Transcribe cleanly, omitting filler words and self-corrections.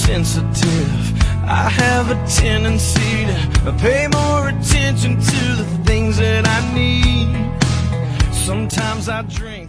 sensitive. I have a tendency to pay more attention to the things that I need. Sometimes I drink